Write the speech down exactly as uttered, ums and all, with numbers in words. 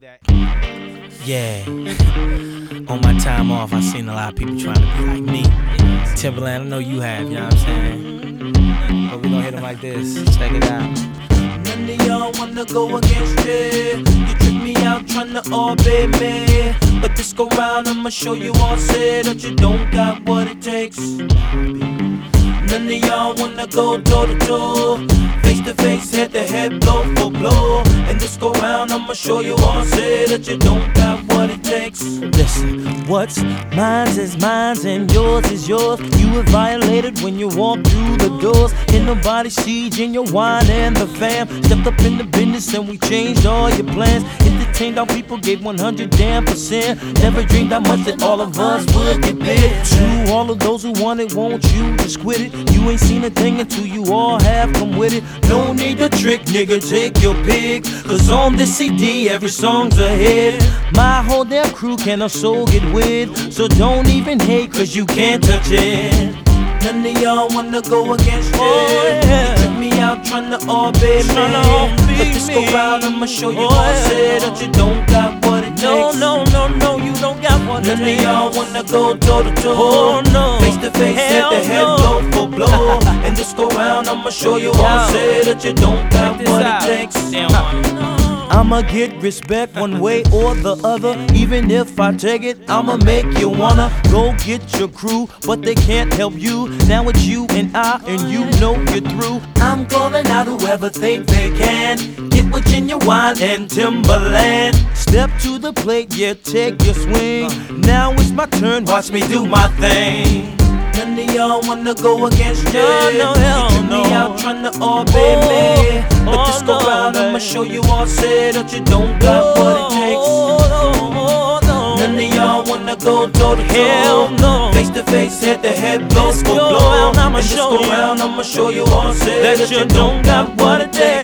Yeah. On my time off, I seen a lot of people trying to be like me. Timberland, I know you have, you know what I'm saying? But we gon' hit them like this. Check it out. None of y'all wanna go against me. You trick me out tryna orbit me. But this go round, I'ma show you all say that you don't got what it takes. None of y'all wanna go toe to toe, face to face, head to head, blow for blow. And this go round, I'ma show you all say that you don't got what it takes. Listen, what's mine's is mine's and yours is yours. You were violated when you walked through the doors. Ain't nobody sieging your wine and the fam. Stepped up in the business and we changed all your plans. Entertained our people, gave one hundred damn percent. Never dreamed how much that all of us would get big. To all of those who want it, won't you just quit it? You ain't seen a thing until you all have come with it. No need to trick, nigga, take your pick. Cause on this C D, every song's a hit. My whole damn crew can also get with. So don't even hate, cause you can't touch it. None of y'all wanna go against me. Oh, yeah. You trick me out tryna orbit me. But this go round, I'ma show you Oh, all yeah. say that you don't got what it takes. No, no, no, no, you don't got what it None of takes. y'all wanna go toe to toe, Oh, no. face to face, head Hell to head, no. blow for blow. And this go round, I'ma show you all Yo. say that you don't got Check this what out. it takes. Damn. I'ma get respect one way or the other. Even if I take it, I'ma make you wanna go get your crew, but they can't help you. Now it's you and I, and you know you're through. I'm calling out whoever think they can. Get Virginia Wine and Timberland. Step to the plate, yeah, take your swing. Now it's my turn, Watch me do my thing. None of y'all wanna go against me. No, no, hell You trick no. me out tryna orbit Oh, me. But oh, this go no, round, I'ma babe. show you all say that you don't got what it takes. Oh, no, None of y'all wanna go toe to hell toe, no. face to face, head to head, blow This for go blow. round, I'ma And this show go you round, I'ma show you all say that that you you don't got what it takes.